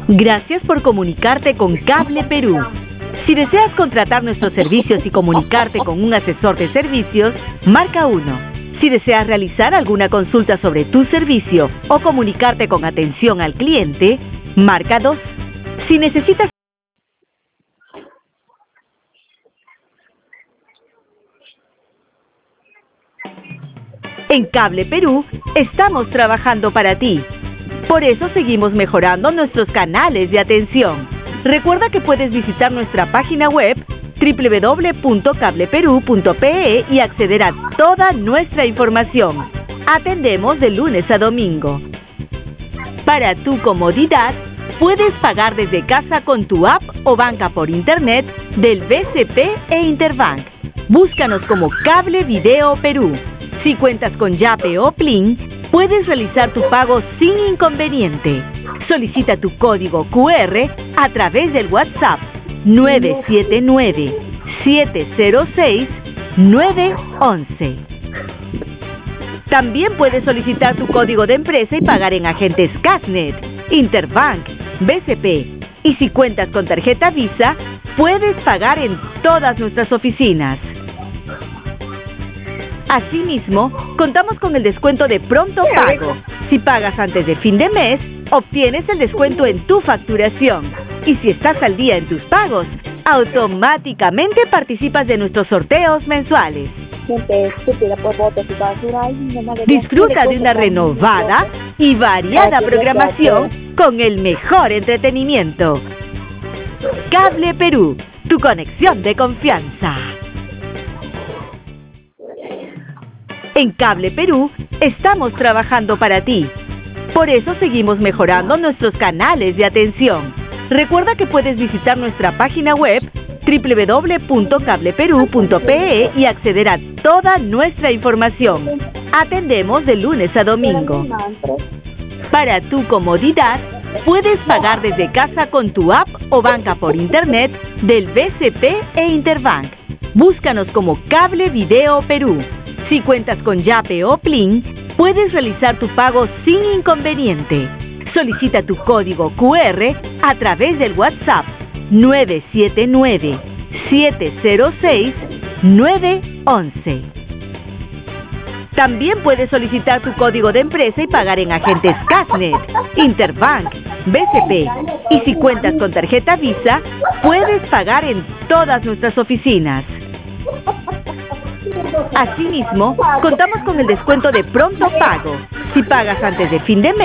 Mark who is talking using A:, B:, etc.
A: Gracias por comunicarte con Cable Perú. Si deseas contratar nuestros servicios y comunicarte con un asesor de servicios, marca 1. Si deseas realizar alguna consulta sobre tu servicio o comunicarte con atención al cliente, marca 2. Si necesitas En Cable Perú, estamos trabajando para ti. Por eso seguimos mejorando nuestros canales de atención. Recuerda que puedes visitar nuestra página web www.cableperu.pe y acceder a toda nuestra información. Atendemos de lunes a domingo. Para tu comodidad, puedes pagar desde casa con tu app o banca por internet del BCP e Interbank. Búscanos como Cable Video Perú. Si cuentas con Yape o Plin, puedes realizar tu pago sin inconveniente. Solicita tu código QR a través del WhatsApp 979-706-911. También puedes solicitar tu código de empresa y pagar en agentes Casnet, Interbank, BCP. Y si cuentas con tarjeta Visa, puedes pagar en todas nuestras oficinas. Asimismo, contamos con el descuento de pronto pago. Si pagas antes de fin de mes, obtienes el descuento en tu facturación. Y si estás al día en tus pagos, automáticamente participas de nuestros sorteos mensuales. Disfruta de una renovada y variada programación con el mejor entretenimiento. Cable Perú, tu conexión de confianza. En Cable Perú, estamos trabajando para ti. Por eso seguimos mejorando nuestros canales de atención. Recuerda que puedes visitar nuestra página web www.cableperu.pe y acceder a toda nuestra información. Atendemos de lunes a domingo. Para tu comodidad, puedes pagar desde casa con tu app o banca por internet del BCP e Interbank. Búscanos como Cable Video Perú. Si cuentas con Yape o Plin, puedes realizar tu pago sin inconveniente. Solicita tu código QR a través del WhatsApp 979-706-911. También puedes solicitar tu código de empresa y pagar en agentes Casnet, Interbank, BCP. Y si cuentas con tarjeta Visa, puedes pagar en todas nuestras oficinas. Asimismo, contamos con el descuento de pronto pago. Si pagas antes de fin de mes,